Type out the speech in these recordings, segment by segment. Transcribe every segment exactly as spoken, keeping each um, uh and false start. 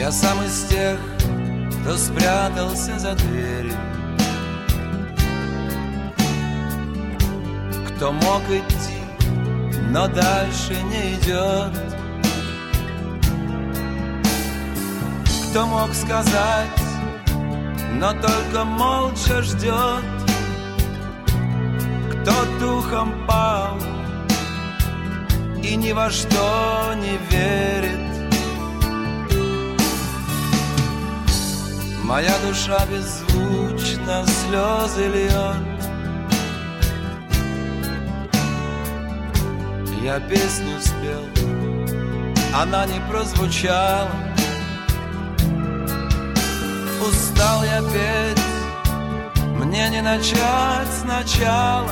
Я сам из тех, кто спрятался за дверью, кто мог идти, но дальше не идет, кто мог сказать, но только молча ждет, кто духом пал и ни во что не верит. Моя душа беззвучно слезы льет. Я песню спел, она не прозвучала. Устал я петь, мне не начать сначала,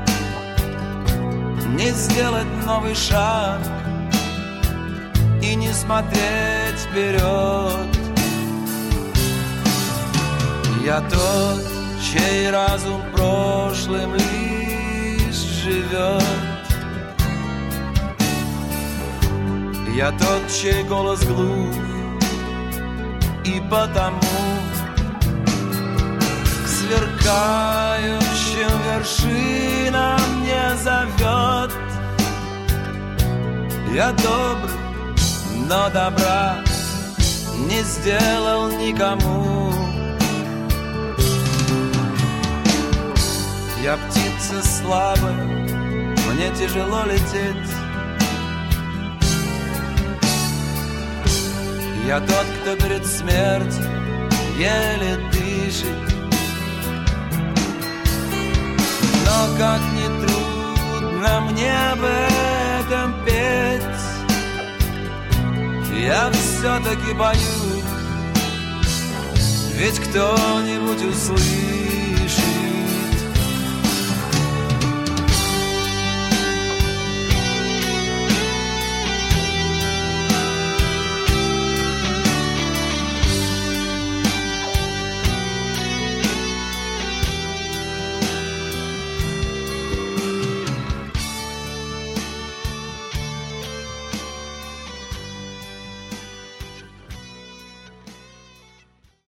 не сделать новый шаг и не смотреть вперед. Я тот, чей разум прошлым лишь живет. Я тот, чей голос глух, и потому к сверкающим вершинам не зовет. Я добрый, но добра не сделал никому. Я птица слабая, мне тяжело лететь. Я тот, кто перед смертью еле дышит. Но как ни трудно мне об этом петь, я все-таки боюсь, ведь кто-нибудь услышит.